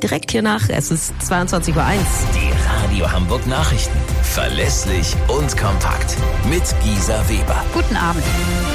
direkt hier nach. Es ist 22:01 Uhr. Die Radio Hamburg Nachrichten. Verlässlich und kompakt. Mit Gisa Weber. Guten Abend.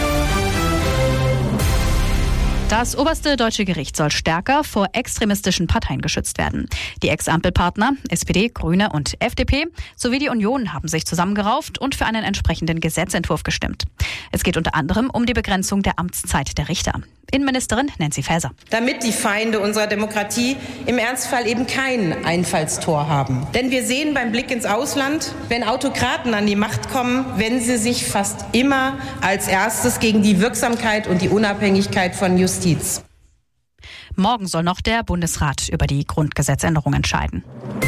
Das oberste deutsche Gericht soll stärker vor extremistischen Parteien geschützt werden. Die Ex-Ampelpartner SPD, Grüne und FDP sowie die Union haben sich zusammengerauft und für einen entsprechenden Gesetzentwurf gestimmt. Es geht unter anderem um die Begrenzung der Amtszeit der Richter. Innenministerin Nancy Faeser. Damit die Feinde unserer Demokratie im Ernstfall eben kein Einfallstor haben. Denn wir sehen beim Blick ins Ausland, wenn Autokraten an die Macht kommen, wenden sie sich fast immer als erstes gegen die Wirksamkeit und die Unabhängigkeit von Justiz. Morgen soll noch der Bundesrat über die Grundgesetzänderung entscheiden.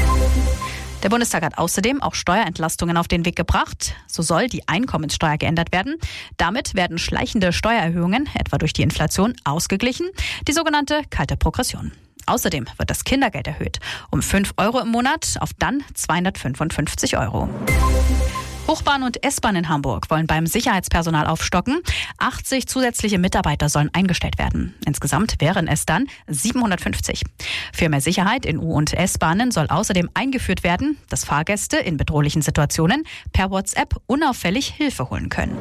Der Bundestag hat außerdem auch Steuerentlastungen auf den Weg gebracht. So soll die Einkommenssteuer geändert werden. Damit werden schleichende Steuererhöhungen, etwa durch die Inflation, ausgeglichen. Die sogenannte kalte Progression. Außerdem wird das Kindergeld erhöht. Um 5 Euro im Monat auf dann 255 Euro. Hochbahn und S-Bahn in Hamburg wollen beim Sicherheitspersonal aufstocken. 80 zusätzliche Mitarbeiter sollen eingestellt werden. Insgesamt wären es dann 750. Für mehr Sicherheit in U- und S-Bahnen soll außerdem eingeführt werden, dass Fahrgäste in bedrohlichen Situationen per WhatsApp unauffällig Hilfe holen können.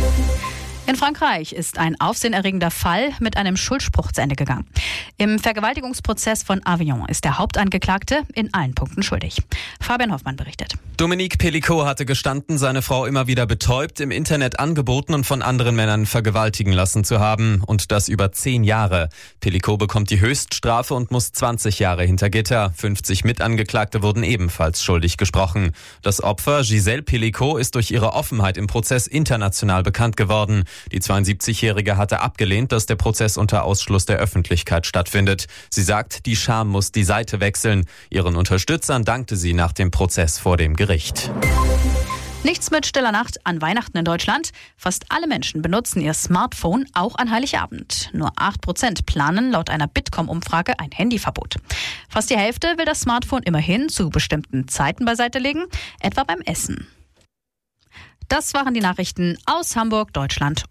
In Frankreich ist ein aufsehenerregender Fall mit einem Schuldspruch zu Ende gegangen. Im Vergewaltigungsprozess von Avignon ist der Hauptangeklagte in allen Punkten schuldig. Fabian Hoffmann berichtet. Dominique Pellicot hatte gestanden, seine Frau immer wieder betäubt, im Internet angeboten und von anderen Männern vergewaltigen lassen zu haben. Und das über 10 Jahre. Pellicot bekommt die Höchststrafe und muss 20 Jahre hinter Gitter. 50 Mitangeklagte wurden ebenfalls schuldig gesprochen. Das Opfer, Gisèle Pellicot, ist durch ihre Offenheit im Prozess international bekannt geworden. Die 72-Jährige hatte abgelehnt, dass der Prozess unter Ausschluss der Öffentlichkeit stattfindet. Sie sagt, die Scham muss die Seite wechseln. Ihren Unterstützern dankte sie nach dem Prozess vor dem Gericht. Nichts mit stiller Nacht an Weihnachten in Deutschland. Fast alle Menschen benutzen ihr Smartphone auch an Heiligabend. Nur 8% planen laut einer Bitkom-Umfrage ein Handyverbot. Fast die Hälfte will das Smartphone immerhin zu bestimmten Zeiten beiseite legen, etwa beim Essen. Das waren die Nachrichten aus Hamburg, Deutschland